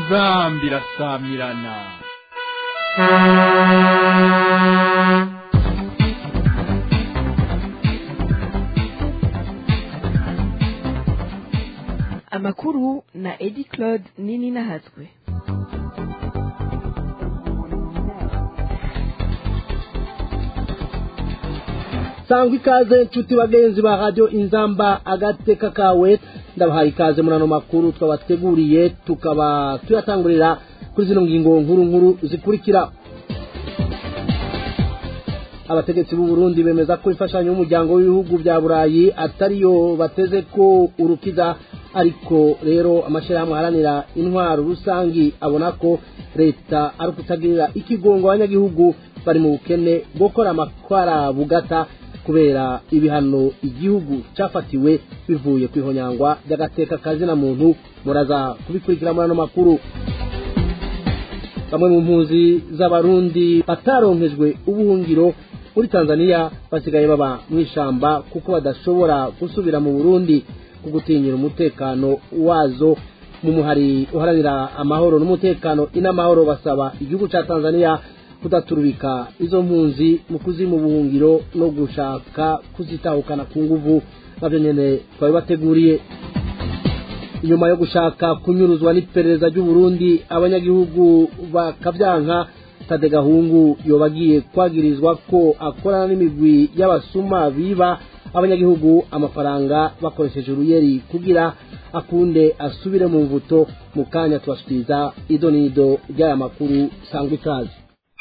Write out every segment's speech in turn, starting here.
inzamba irasamirana. Amakuru na Edi Claude Nini Nahatswe. Sangwa ikaze nshuti bagenzi ba radio Inzamba agateka kawe, ndabahaye ikaze muri ano makuru twabateguriye, tukaba tuyatangurira kuri zino ngingo nkuru zikurikira. Abategetsi b'u Burundi bemeza ko ifashanyo y'umuryango w'ibihugu bya Burayi atariyo bateze ko urukiza, ariko rero amashirahamwe haranira intwaro rusangi abona ko leta ari kutagirira ikigongo abanyagihugu bari mu bukene gukora amakwara bugata kubera ibihano igihugu cyafatiwe bivuye kwihonyangwa by'agateka kazina muntu. Muraza kubikurikira muri ano makuru. Bamwe mu mpunzi z'abarundi bataronkejwe ubuhungiro muri Tanzania basigaye baba mwishamba kuko badashobora gusubira mu Burundi kugutinyira umutekano wazo. Mu muhari uharanira amahoro n'umutekano inamahoro basaba igihugu ca Tanzania kudaturubika izo mpunzi mu kuzimu ubuhungiro no gushaka kuzitahukana ku nguvu. Navyo nyene twabibateguriye. Inyuma yo gushaka kunyuruzwa n'iperereza ry'u Burundi, abanyagihugu bakavyanka, Tade Gahungu yobagiye kwagirizwa ko akorana n'imigwi y'abasuma biba abanyagihugu amafaranga bakoresheje uruyeri kugira akunde asubire mu mvuto. Mu kanya twashikiriza idonido ry'aya makuru. Sangwa ikaze.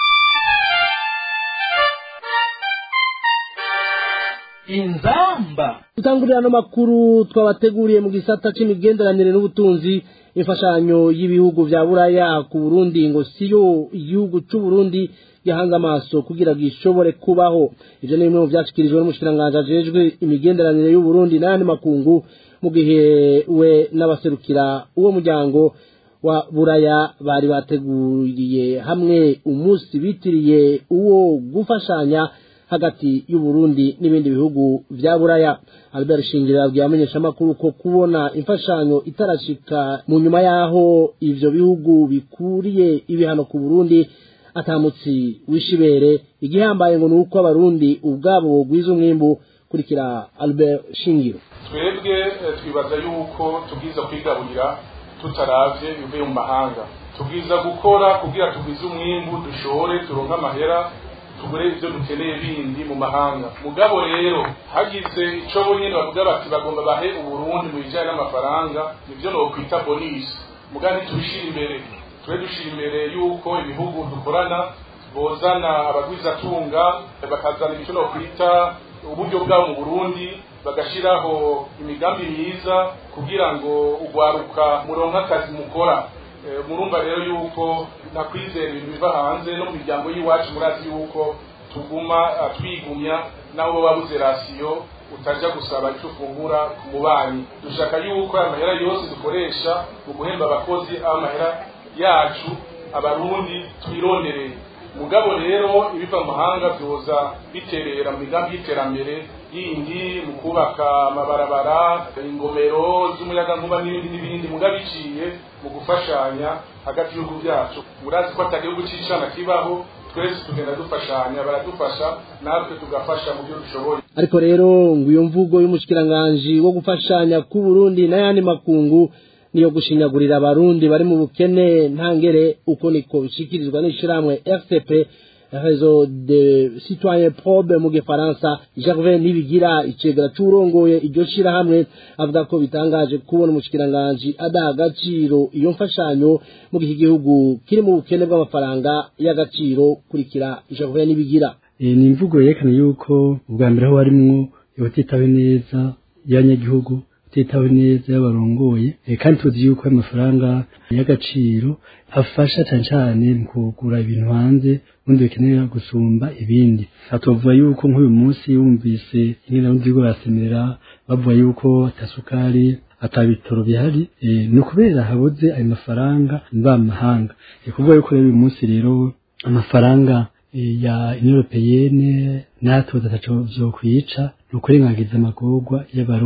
Inzamba tutangurira no makuru twabateguriye mu gisata c'imigenderanire n'ubutunzi. Imfashanyo y'ibihugu vya Buraya ku Burundi ngo siyo igihugu c'u Burundi yahanze amaso kugira gishobore kubaho. Ivyo ni bimwe mu vyashikirijwe n'umushikiranganje ajejwe imigenderanire y'u Burundi n'ayandi makungu mu gihe we n'abaserukira uwo muryango wa Buraya bari bateguriye hamwe umunsi bitiriye uwo gufashanya hagati y'u Burundi n'ibindi bihugu vya Buraya. Albert Shingiro yabwiye amenyesha makuru ko kubona imfashanyo itarashika mu nyuma yaho ivyo bihugu bikuriye ibihano ku Burundi atamutsi wishibere. Igihambaye ngo nuko abarundi ubwabo bogwiza umwimbu. Kurikira Albert Shingiro. Twebwe twibaza yuko tubwiza kwigaburira tutaravye bivuye mu mahanga, tubwiza gukora kugira tugwize umwimbu, dushore turonka amahera tugure ivyo dukeneye bindi mu mahanga. Mugabo rero hagize ico bonyene bavuga bati bagomba bahe Uburundi mu bijanye n'amafaranga, nivyo no kwita bonus. Mugani tubishira imbere, twe dushira imbere yuko ibihugu dukorana bozana abagwiza tunga bakazana icyo no kwita uburyo bwabo mu Burundi, bagashiraho imigambi myiza kugira ngo ugwaruka muronka akazi mukora. Murumva rero yuko nakwizera ibintu biva hanze no mu miryango y'iwacu. Murazi yuko tuguma twigumya naho babuze rasiyo utaja gusaba icyo ufungura ku mubanyi. Dushaka yuko amahera yose dukoresha mu guhemba abakozi amahera yacu abarundi twirondereye. Mugabo rero ibiva mu mahanga byoza biterera mu migambi y'iterambere yindi mu kubaka amabarabara, ingomero z'umuyaga nkuba n'ibindi mugabiciye mu gufashanya hagati y'ibihugu byacu. Murazi ko atagihugu c'icana kibaho, twese tugenda dufashanya, baradufasha natwe tugafasha mu byo dushoboye. Ariko rero ngo iyo mvugo y'umushikiranganje wo gufashanya ku Burundi n'ayandi makungu niyo gushinyagurira abarundi bari mu bukene ntangere, uko niko bishikirizwa n'ishiramwe RCP, Réseau de Citoyens Probes mu Gifaransa. Gervais Nibigira icegera c'urongoye iryo shirahamwe avuga ko bitangaje kubona umushikiranganje adaha agaciro iyo mfashanyo mu gihe igihugu kiri mu bukene bw'amafaranga y'agaciro. Kurikira Gervais Nibigira. Ni imvugo yerekana yuko ubwa mbere aho harimwo yotitawe neza y'abanyagihugu, titawe neza y'abarongoye, kandi tuzi yuko amafaranga y'agaciro afasha cyane mu kugura ibintu hanze ubundi bikenera gusumba ibindi. Atuvuga yuko nk'uyu munsi yumvise ingene n'undi basemerera bavuga yuko atasukari atabitoro bihari, no kubera habuze ayo mafaranga mva mahanga. Kuvuga yuko rero uyu munsi rero amafaranga ya Union Européenne natwe ataco vyo kwica no kurengagiza amagorwa y'abarundi.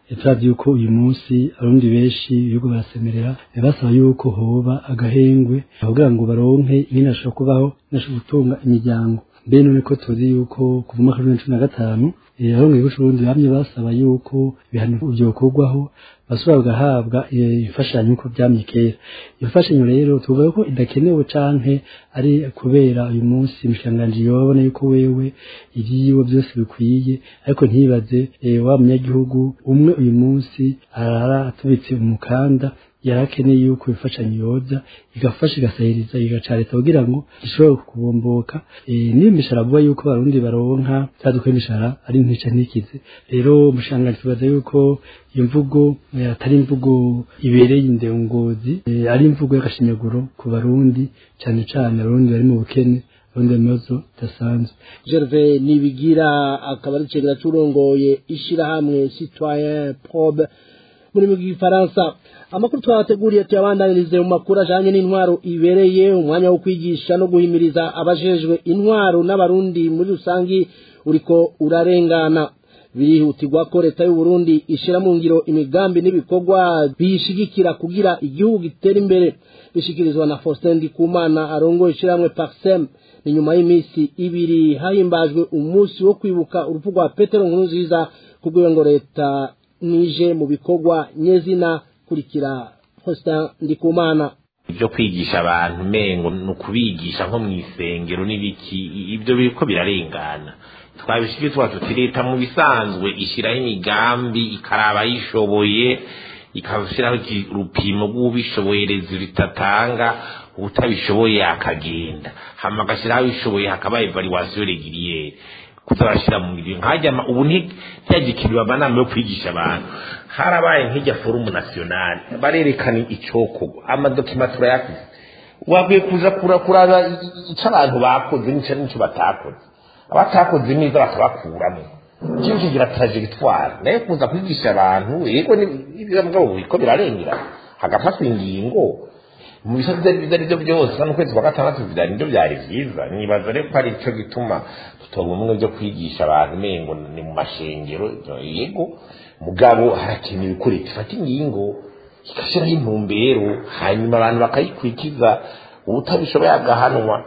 turazi yuko uyu munsi abarundi benshi yuko barasemerera basaba yuko hoba agahengwe kugira ngo baronke ibintu ashobora kubaho nashobora gutunga imiryango mbe none ko tuzi yuko kuva mu 2015 abarundi b'Uburundi bamye basaba yuko ibihano byokorwaho basubira bagahabwa imfashanyo uko byamye kera iyo mfashanyo rero tuvuga ko idakenewe canke ari kubera uyu munsi imishanganji yobona yuko wewe ibyiwe byose bikwiye ariko ntibaze wa munyagihugu umwe uyu munsi arara atubitse umukanda yarakeneye yuko ifashanyo yoza igafasha igasahiriza igacareta kugira ngo gishobore kubomboka niyo mishara vuba yuko barundi baronka cyaduko imishara ari ntica ntikize rero mushanganji tubaza yuko iyo mvugo atari imvugo ibereye indongozi ari imvugo y'akashinyaguro ku barundi cyane cyane abarundi bari mu bukene abarundi bamazo dasanzwe Gervais Nibigira akaba ari cegera curongoye ishirahamwe Citoyen Probe muri mu Gifaransa. Amakuru twateguriye tuyabandanirize mu makuru ajanye n'intwaro ibereye umwanya wo kwigisha no guhimiriza abajejwe intwaro n'abarundi muri rusangi uriko urarengana. Birihutirwa ko leta y'u Burundi ishira mu ngiro imigambi n'ibikorwa bishigikira kugira igihugu gitera imbere bishikirizwa na Faustin Ndikumana arongoye ishiramwe Parsem. Ni nyuma y'imisi ibiri hahimbajwe umunsi wo kwibuka urupfu rwa Petero Nkurunziza kubwiwe ngo leta nije mu bikorwa nyezina kurikira Faustin Ndikumana. Ibyo kwigisha abantu mengo no kubigisha nko mu isengero n'ibiki ibyo biriko birarengana twabishike twatuti leta mu bisanzwe ishiraho imigambi ikaraba yishoboye ikabishiraho urupimo rw'ubishoboye rezo ritatanga utabishoboye akagenda hama gashiraho bishoboye hakaba evaluation régulière kuzabashira mu ngiro nkajya ubu ntibyagikiriwe abanama yo kwigisha abantu harabaye nk'ijya forum national barerekana icoko amadokima turayafise wabwiye kuza kuraba icyo abantu bakoze n'icyo batakoze abatakoze neza bakabakuramo ikintu kigira trajectoire nayo kuza kwigisha abantu yego n'ibyo mugabo biko birarengera hagafatwa ingingo mu bisaza byo byose no kwezi kwa gatandatu byari ndio byari byiza nibaza rero ko ari cyo gituma tutoba umwe byo kwigisha abantu mengo ni mu mashengero yego mugabo harakenewe ko leta ifata ingingo ikashiraho intumbero hanyuma abantu bakayikwikiza ubutabishoboye agahanwa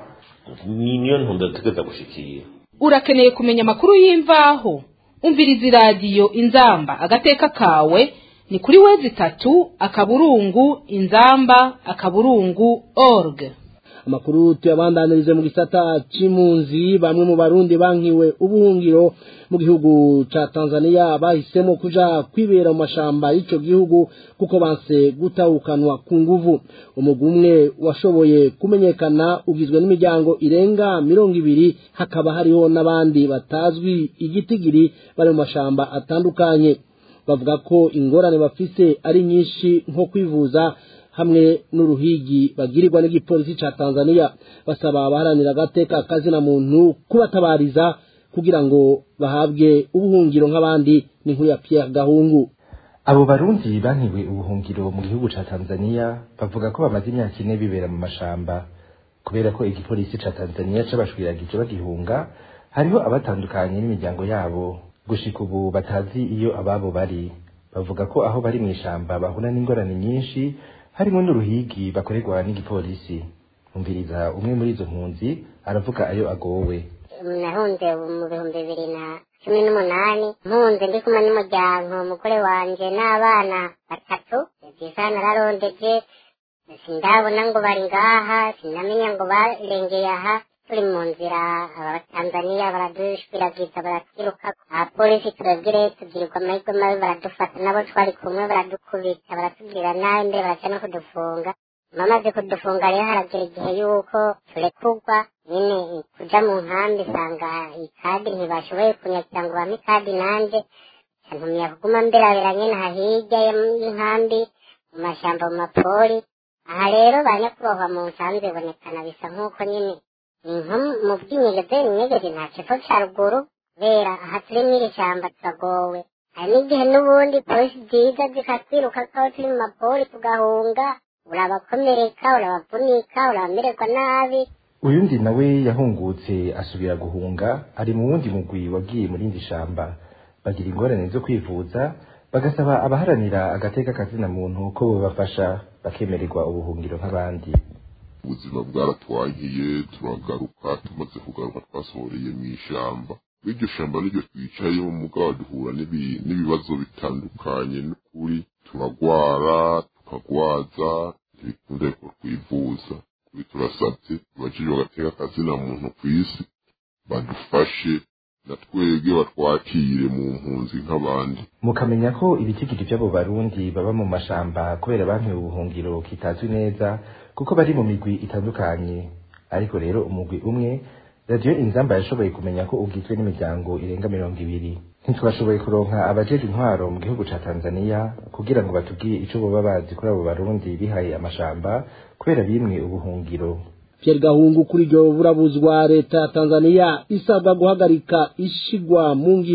niyo ntumbero tugeza gushikira. Urakeneye kumenya amakuru y'imvaho umviriza iradiyo Inzamba agateka kawe ni kuri wezi 3 akaburungu inzamba akaburungu org. Amakuru tuyabandanirize mu gisata c'impunzi bamwe mu barundi bankiwe ubuhungiro mu gihugu ca Tanzania bahisemo kuja kwibera mu mashamba y'ico gihugu kuko banse gutahukanwa ku nguvu. Umugumwe washoboye kumenyekana ugizwe n'imiryango irenga 200 hakaba hariho n'abandi batazwi igitigiri bari mu mashamba atandukanye. Bavuga ko ingorane bafise ari nyinshi nko kwivuza hamwe n'uruhigi bagirirwa n'igipolisi ca Tanzania. Basaba abaharanira agateka kazina muntu kubatabariza kugira ngo bahabwe ubuhungiro nk'abandi. Ni nkuru ya Pierre Gahungu. Abo barundi bankiwe ubuhungiro mu gihugu ca Tanzania bavuga ko bamaze imyaka 4 bibera mu mashamba kubera ko igipolisi ca Tanzania cabashwiragije bagihunga. Hariho abatandukanye n'imiryango yabo gushika ubu batazi iyo ababo bari. Bavuga ko aho bari mu ishamba bahura n'ingorane nyinshi harimo n'uruhigi bakorerwa n'igipolisi. Umviriza umwe muri izo mpunzi aravuga ayo agowe. Nahunze mu 2018 mpunze ndi kumwe n'umuryango umugore wanje n'abana 3 byisa nararondeje sindabona ngo bari ngaha sinamenya ngo barengeye aha turi mu nzira abatanzania baradushwiragiza baratwiruka abapolisi turabwire tubwirwa amahirwe mabi baradufata nabo twari kumwe baradukubita baratubwira nabi mbe baraca no kudufunga bamaze kudufunga rero haragera igihe yuko turekurwa nyine kuja mu nkambi sanga ikadi ntibashoboye kunyakira ngo bampe ikadi nanje ntumya kuguma mberabera nyine hahirya y'inkambi mu mashamba mu mapori aha rero banyakubahwa mu nsanzwe bonekana bisa nk'uko nyine mu bw'inyegeze inyegeze nta cepfo ca ruguru kubera aha turi mw'iri shamba turagowe. Hari n'igihe n'ubundi polisi ziza zikatwiruka ko turi mu mapori tugahunga urabakomereka urabavunika urabamererwa nabi. Uyundi nawe yahungutse asubira guhunga ari mu wundi mugwi wagiye muri indi shamba bagira ingorane zo kwivuza bagasaba abaharanira agateka kazina muntu ko bobafasha bakemererwa ubuhungiro nk'abandi. Ubuzima bwaratwankiye turagaruka, tumaze kugaruka twasohoreye mu ishamba. Iryo shamba niryo twicayeho mugabo duhura n'ibibazo bitandukanye, n'ukuri turagwara tukagwaza ntibikunda ko twivuza. Kuri turasabye abajijwe agateka kazina muntu kw'isi badufashe na twebwe batwakire mu mpunzi nk'abandi. Mukamenya ko ibitigiri by'abo barundi baba mu mashamba kubera banki ubuhungiro kitazwi neza kuko bari mu migwi itandukanye. Ariko rero umugwi umwe Radio Inzamba yashoboye kumenya ko ugizwe n'imiryango irenga 200. Ntitwashoboye kuronka abajeje intwaro mu gihugu ca Tanzania kugira ngo batubwiye ico boba bazi kuri abo barundi bihaye amashamba kubera bimwe ubuhungiro. Pierre Gahungu kuri ryo burabuzwa leta ya Tanzania isabwa guhagarika ishigwa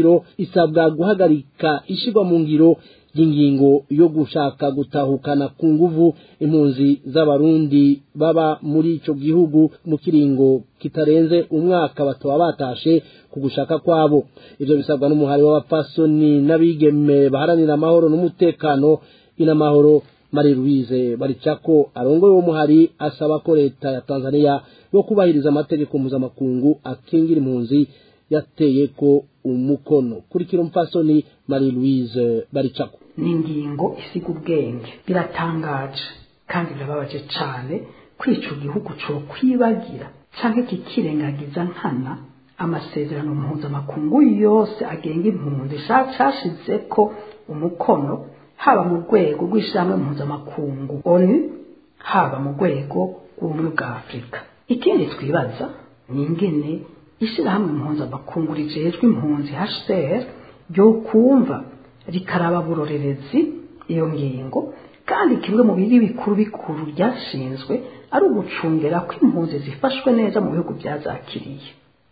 mu ngiro y'ingingo yo gushaka gutahukana ku nguvu impunzi z'abarundi baba muri ico gihugu mu kiringo kitarenze umwaka bataba batashe ku gushaka kwabo. Ivyo bisabwa n'umuhari w'abapfasoni n'abigeme baharanira amahoro n'umutekano inamahoro. Marie Louise Baricako arongoye uwo muhari asaba ko leta ya Tanzania yo kubahiriza amategeko mpuzamakungu akingira impunzi yateye ko umukono. Kurikira umupfasoni Marie Louise Baricako. Ni ingingo isiga ubwenge, biratangaje kandi birababaje cane kwica igihugu cyo kwibagira canke kikirengagiza nkana amasezerano mpuzamakungu yose agenga impunzi cashizeko umukono, haba mu rwego rw'ishyirahamwe mpuzamakungu ONU, haba mu rwego rw'ubumwe bwa Afurika. Ikindi twibaza ni ingene ishyirahamwe mpuzamakungu rijejwe impunzi HCR ryo kumva rikaraba burorerezi iyo ngingo, kandi kimwe mu biri bikuru byashinzwe ari ugucungera ko impunzi zifashwe neza mu bihugu byazakiriye.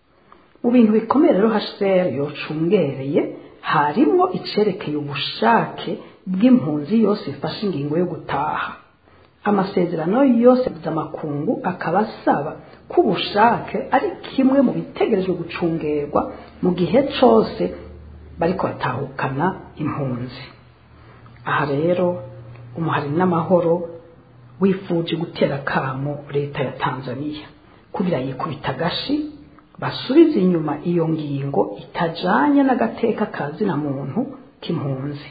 Mu bintu bikomeye rero HCR yocungereye harimo icerekeye ubushake bw'impunzi yose ifashe ingingo yo gutaha. Amasezerano yose y'amakungu akaba asaba ko ubushake ari kimwe mu bitegerejwe gucungerwa mu gihe cyose bariko batahukana impunzi. Aha rero umuhari n'amahoro wifuje gutera kamo leta ya Tanzania kugira yikubita agashi basubize inyuma iyo ngingo itajanye n'agateka kazina muntu k'impunzi,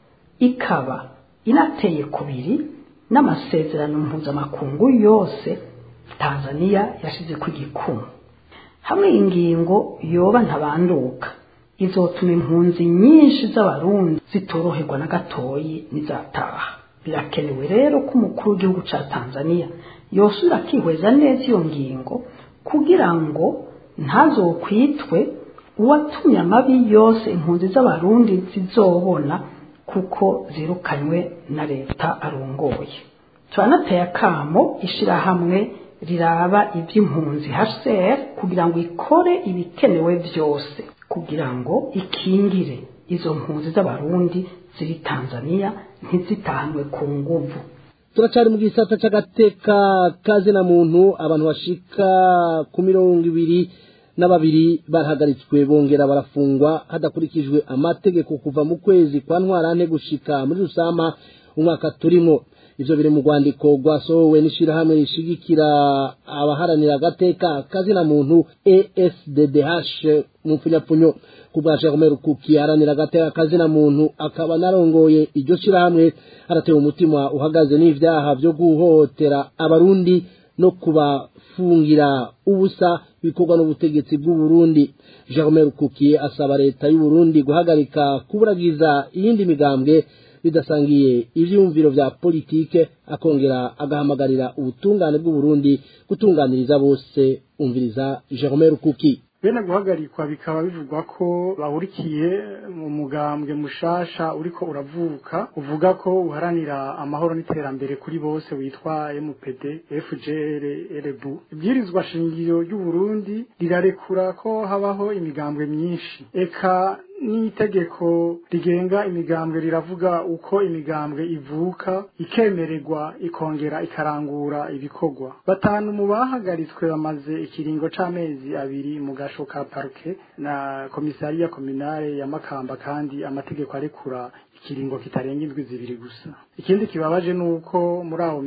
ikaba inateye kubiri n'amasezerano mpuzamakungu yose Tanzania yashize ku gikumu. Hamwe ingingo yoba ntabanduka izotuma impunzi nyinshi z'abarundi zitoroherwa na gatoyi nizataha. Birakenewe rero ko umukuru w'igihugu ca Tanzania yosura akihweza neza iyo ngingo kugira ngo ntazokwitwe uwatumye amabi yose impunzi z'abarundi zizobona kuko zirukanywe na leta arongoye. Turanateye akamo ishirahamwe riraba iby'impunzi HCR kugira ngo ikore ibikenewe byose kugira ngo ikingire izo mpunzi z'abarundi ziri Tanzania ntizitahanwe ku nguvu. Turacari mu gisata c'agateka kazina muntu, abantu bashika ku 22 barahagaritswe bongera barafungwa hadakurikijwe amategeko kuva mu kwezi kwa Ntwarante gushika muri Rusama umwaka turimo. Ivyo biri mu rwandiko rwasohowe n'ishirahamwe rishigikira abaharanira agateka kazina muntu ESDDH mu mfunyapfunyo. Kubwa Jerome Rukuki aharanira agateka kazina muntu akaba narongoye iryo shirahamwe, aratewe umutima uhagaze n'ivyaha byo guhohotera abarundi no kubafungira ubusa bikorwa n'ubutegetsi bw'u Burundi. Jerome Rukuki asaba leta y'u Burundi guhagarika kuburagiza iyindi migambwe bidasangiye ivyumviro vya politike, akongera agahamagarira ubutungane bw'u Burundi gutunganiriza bose. Umviriza Jerome Rukuki. Bene guhagarikwa bikaba bivugwa ko bahurikiye mu mugambwe mushasha uriko uravuka uvuga ko uharanira amahoro n'iterambere kuri bose witwa MPD FGR REBU. Ibwirizwa shingiro y'u Burundi rirarekura ko habaho imigambwe myinshi, eka n'itegeko rigenga imigambwe riravuga uko imigambwe ivuka ikemererwa ikongera ikarangura ibikorwa. Batanu mu bahagaritswe bamaze ikiringo c'amezi 2 mu gasho ka parke na komisariya kominale ya Makamba, kandi amategeko arekura ikiringo kitarenga indwi zibiri gusa. Ikindi kibabaje nuko muri abo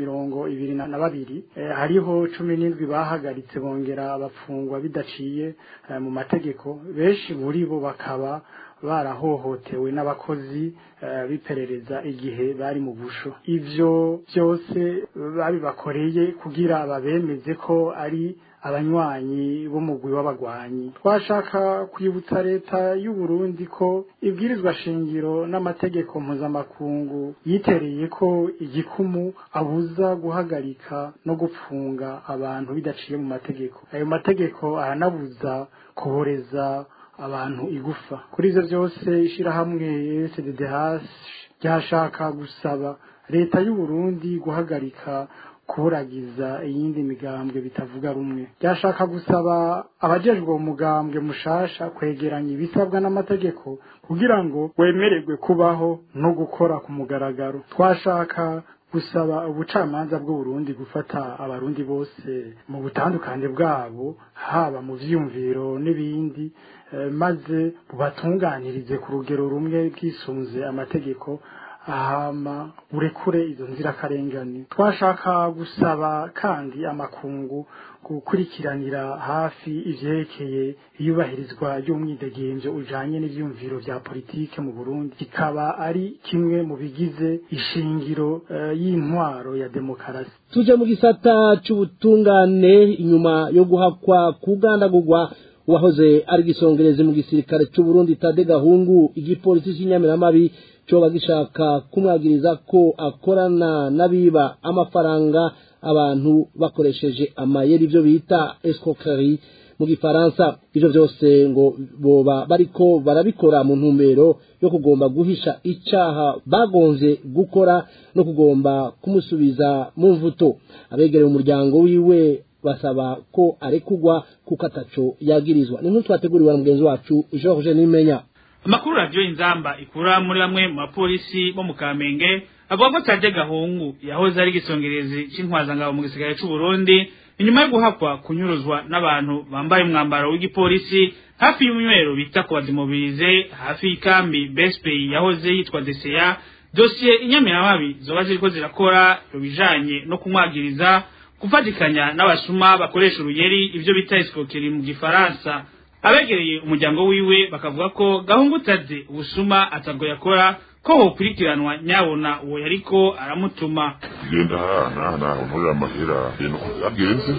22 hariho 17 bahagaritse bongera abafungwa bidaciye mu mategeko, benshi muri bo bakaba barahohotewe n'abakozi biperereza igihe bari mu busho. Ivyo byose babibakoreye kugira babemeze ko ari abanywanyi b'umugwi w'abagwanyi. Twashaka kwibutsa leta y'u Burundi ko ibwirizwa shingiro n'amategeko mpuzamakungu yitereye ko igikumu abuza guhagarika no gupfunga abantu bidaciye mu mategeko. Ayo mategeko aranabuza kuboreza abantu igufa. Kuri ivyo byose ishirahamwe CDDH ryashaka gusaba leta y'u Burundi guhagarika kuburagiza iyindi migambwe bitavuga rumwe. Ryashaka gusaba abajejwe umugambwe mushasha kwegeranya ibisabwa n'amategeko kugira ngo wemererwe kubaho no gukora ku mugaragaro. Twashaka gusaba ubucamanza bw'u Burundi gufata abarundi bose mu butandukanye bwabo, haba mu vyumviro n'ibindi, maze bubatunganirize ku rugero rumwe bwisunze amategeko, ahama urekure izo nzirakarengane. Twashaka gusaba kandi amakungu gukurikiranira hafi ivyerekeye iyubahirizwa ry'umwidegemvyo ujanye n'ivyumviro vya politike mu Burundi, kikaba ari kimwe mu bigize ishingiro y'intwaro ya demokarasi. Tuje mu gisata c'ubutungane, inyuma yo guhakwa kugandagurwa wahoze ari gisongereze mu gisirikare c'u Burundi Tade Gahungu, igipolisi cy'Inyamiramabi coba gishaka kumwagiriza ko akorana n'abiba amafaranga abantu bakoresheje amayeri, ivyo bita escroquerie mu gifaransa. Ivyo byose ngo boba bariko barabikora mu ntumbero yo kugomba guhisha icaha bagonze gukora no kugomba kumusubiza mu mvuto. Abegereye umuryango wiwe basaba ko arekugwa kuko ataco yagirizwa. Ni twateguriwe na mugenzi wacu George Nimenya. Amakuru radio Inzamba ikura muri bamwe mu bapolisi bo mu Kamenge avuga ko Tade Gahungu yahoze ari gisongerezi c'intwazangabo mu gisigare c'u Burundi, inyuma yo guhakwa kunyuruzwa n'abantu bambaye umwambaro w'igipolisi hafi y'umwero bita ko badimobilize hafi y'ikambi Bespe yahoze yitwa DCA. Dossier Inyamiramabi zoba ziriko zirakora bijanye no kumwagiriza kufatikanya n'abasuma bakoresha uruyeri, ivyo bita escroquerie mu gifaransa. Abegereye umuryango wiwe bakavuga ko Gahungu Tade ubusuma atago yakora, ko hokurikiranwa nyabona uwo yariko aramutuma. Genda hana muri amahera agenze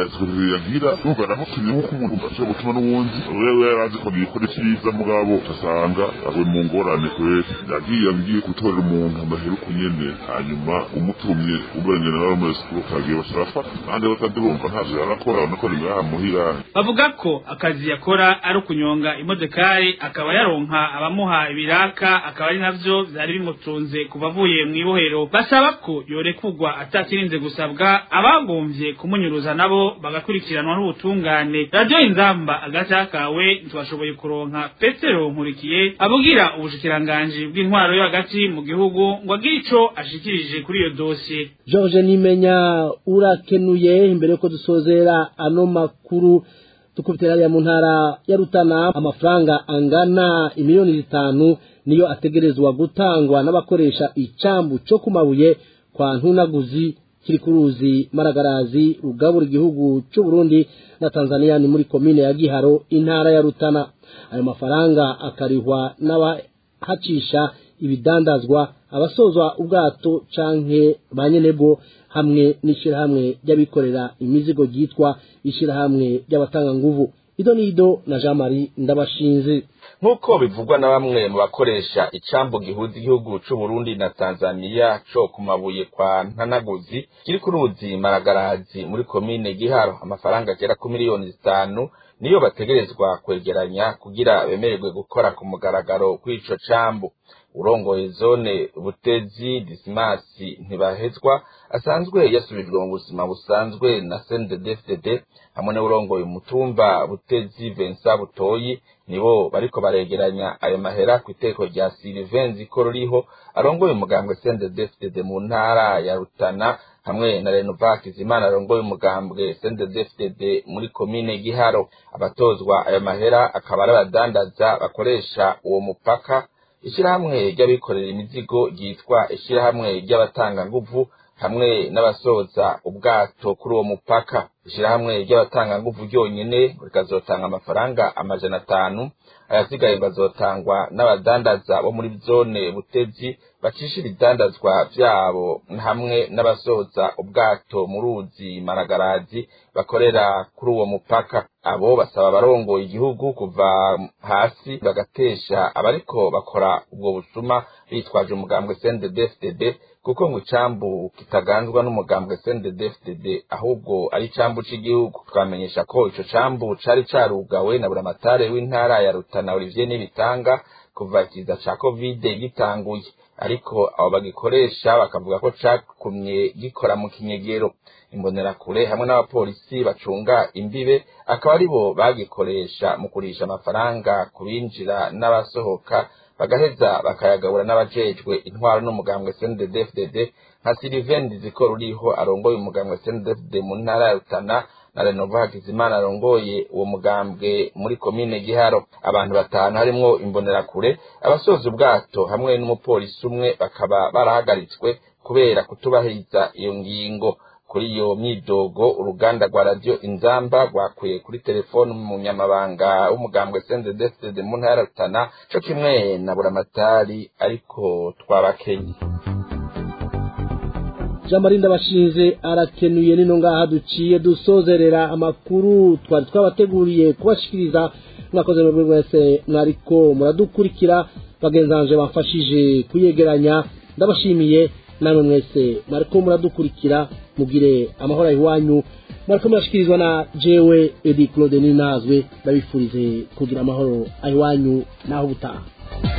yagira numva namutumye nko umuntu ashobora gutuma n'uwundi wewe yarazi ko bikora cyiza mugabo tasanga awe mu ngorane kwese yagiye gutorera umuntu amahera kunyene, hanyuma umutumye uberengana nawe muri school kagiye bashafa kandi batadurumva ntazo yarakora nakora ngaha muhira. Bavuga ko akazi yakora ari kunyonga imodokari, akaba yaronka abamuha ibiraka, akaba ari navyo byari bimutunze kuva avuye mu ibohero. Basaba ko yorekugwa atakirinze gusabwa, abagomvye kumunyuruza nabo bagakurikiranwa n'ubutungane. Radio Inzamba agashakawe twashoboye kuronka Petero Nkurikiye abugira ubushikiranganje bw'intwaro yo hagati mu gihugu ngo agire ico ashikirije kuri iyo dossier. George Nimenya urakenuye. Imbere ko dusozera ano makuru tukubitera ya mu ntara ya Rutana, amafaranga angana imiliyoni 5 niyo ategerezwa gutangwa n'abakoresha icambu cyo kumabuye kwa Ntunaguzi kiri kuruzi Maragarazi rugabura igihugu cy'u Burundi na Tanzania, ni muri komine ya Giharo intara ya Rutana. Ayo mafaranga akarihwa n'abahacisha ibidandazwa, abasozwa ubwato canke banyenebo, hamwe n'ishirahamwe ry'abikorera imizigo ryitwa ishirahamwe ry'abatanga nguvu. Idonido na Jean Marie Ndabashinze. Nkuko bivugwa na bamwe mu bakoresha icambu gihuza igihugu c'u Burundi na Tanzania co kumabuye kwa Ntanaguzi kiri ku ruzi Maragarazi muri komine Giharo, amafaranga agera ku miliyoni 5 niyo bategerezwa kwegeranya kugira bemererwe gukora ku mugaragaro kw'ico cambu. Urongoye zone Butezi Dismasi Ntibahezwa asanzwe yasubijwe mu buzima busanzwe na CNDD-FDD hamwe n'urongoye umutumba Butezi Vincent Butoyi, nibo bariko baregeranya ayo mahera ku iteko rya Sylvain Zikororiho arongoye umugambwe CNDD-FDD mu ntara ya Rutana, hamwe na Renova Kizimana arongoye umugambwe CNDD-FDD muri komine Giharo. Abatozwa ayo mahera akaba ari abadandaza bakoresha uwo mupaka ishirahamwe ry'abikorera imizigo ryitwa ishirahamwe ry'abatanga nguvu hamwe n'abasoza ubwato kuri uwo mupaka. Ishirahamwe ry'abatanga nguvu ryonyene rikazotanga amafaranga 500, ayasigaye bazotangwa n'abadandaza bo muri zone Butezi bacisha ibidandazwa vyabo hamwe n'abasoza ubwato mu ruzi Maragarazi bakorera kuri uwo mupaka. Abo basaba abarongoye igihugu kuva hasi bagatesha abariko bakora ubwo busuma bitwaje umugambwe CNDD-FDD, kuko ngo icambu kitaganzwa n'umugambwe CNDD-FDD ahubwo ari icambu c'igihugu. Twamenyesha ko ico cambu cari carugawe na buramatare w'intara ya Rutana Olivier Nibitanga kuva ikiza ca Covid gitanguye, ariko abo bagikoresha bakavuga ko cakumye gikora mu kinyegero. Imbonerakure hamwe n'abapolisi bacunga imbibe akaba aribo bagikoresha mu kurisha amafaranga kubinjira n'abasohoka, bagaheza bakayagabura n'abajejwe intwaro n'umugambwe CNDD-FDD nka Sylvain Dizikora uriho arongoye umugambwe CNDD-FDD mu ntara ya Rutana na Renova Hakizimana arongoye uwo mugambwe muri komine Giharo. Abantu 5 harimwo imbonerakure, abasoza ubwato hamwe n'umupolisi umwe bakaba barahagaritswe kubera kutubahiriza iyo ngingo. Kuri iyo myidogo uruganda rwa radio Inzamba rwakuye kuri telefone mu nyamabanga w'umugambwe CNDD-FDD mu ntara ya Rutana cyo kimwe na buramatari, ariko twabakenye. Jamarinda bashinze arakenuye nino ngaha duciye dusozerera amakuru twari twabateguriye kubashikiriza. Mwakoze mu bwese mwariko muradukurikira, bagenzanje bamfashije kuyegeranya, ndabashimiye. Namwe mwese mwariko muradukurikira, mugire amahoro ahiwanyu. Mwariko murashikirizwa na jewe Edi Claude Ninazwe, ndabifurize kugira amahoro ahiwanyu naho butaha.